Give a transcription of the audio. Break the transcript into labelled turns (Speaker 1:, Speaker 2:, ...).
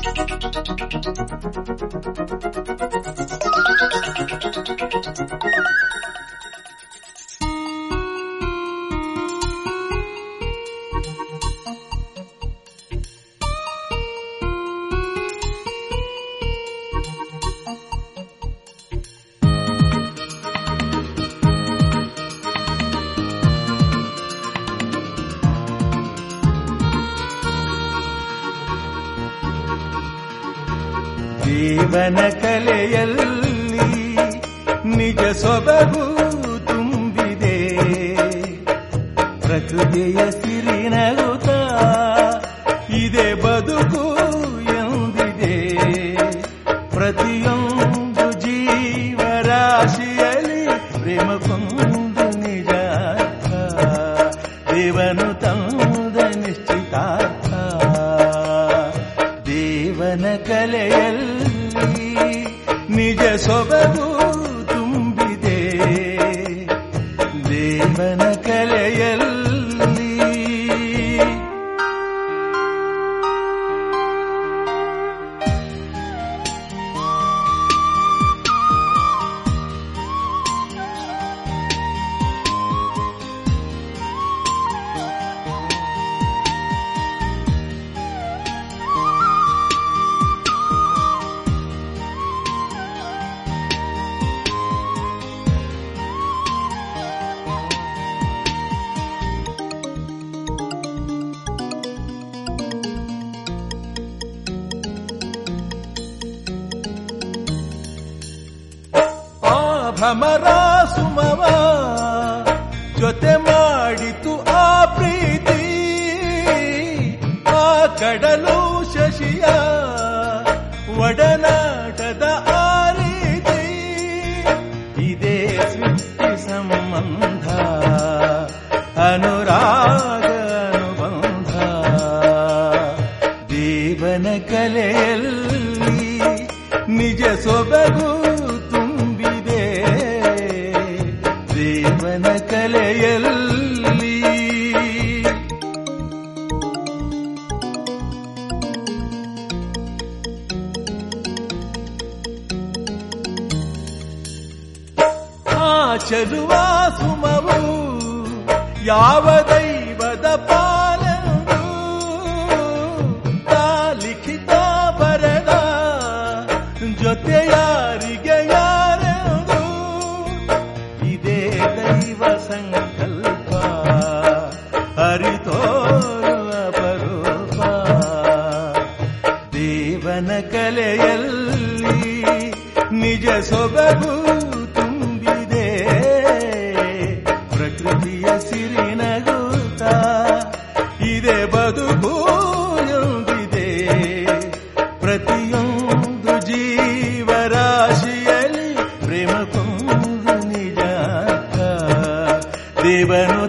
Speaker 1: ಜೀವನ ಕಲೆಯಲ್ಲಿ ನಿಜ ಸೊಬಗು ತುಂಬಿದೆ, ಪ್ರಕೃತಿಯ ಸಿರಿನಗುತ್ತ ಇದೆ ಬದುಕು ಎಂದಿದೆ. ಪ್ರತಿಯೊಂದು ಜೀವರಾಶಿಯಲ್ಲಿ ಪ್ರೇಮ ಕೊಂದು ನಿಜ ದೇವನು ತಂದ ನಿಶ್ಚಿತಾರ್ಥ. ದೇವನ ಕಲೆಯಲ್ಲಿ ನಿಜ ಸೊಬಗು ತುಂಬಿದೆ, ದೇವನ ಕಲೆಯಲ್ಲಿ. ಭ್ರಮರ ಸುಮವ ಜೊತೆ ಮಾಡಿತು ಆ ಪ್ರೀತಿ, ಆ ಕಡಲು ಶಶಿಯ ಒಡನಾಟದ ಆ ರೀತಿ. ಇದೇ ಸೃಷ್ಟಿ ಸಂಬಂಧ, ಅನುರಾಗ ಅನುಬಂಧ. ದೇವನ ಕಲೆಯಲ್ಲಿ ನಿಜ ಸೊಬಗು ತುಂಬಿದೆ, ದೇವನ ಕಲೆಯಲ್ಲಿ. ಆ ಚೆಲುವ ಸುಮವು ಯಾವ ದೈವದ ಪಾಲೆಂದು ಲಿಖಿತ ಬರೆದ ಜೊತೆ ಯಾರಿಗೆ ಯಾರೆಂದು. ಇದೇ ದೈವ ಸಂಕಲ್ಪ ಅರಿತೋರುವ ಅಪರೂಪ. ದೇವನ ಕಲೆಯಲ್ಲಿ ನಿಜ ಸೊಬಗು ತುಂಬಿದೆ, ಪ್ರಕೃತಿಯ ಸಿರಿನಗುತ್ತ ಇದೆ ಬದುಕು ಎಂದಿದೆ. ಪ್ರತಿಯೊಂದು ಜೀವರಾಶಿಯಲ್ಲಿ ಪ್ರೇಮ ಕೊಂದು ನಿಜ ದೇವನು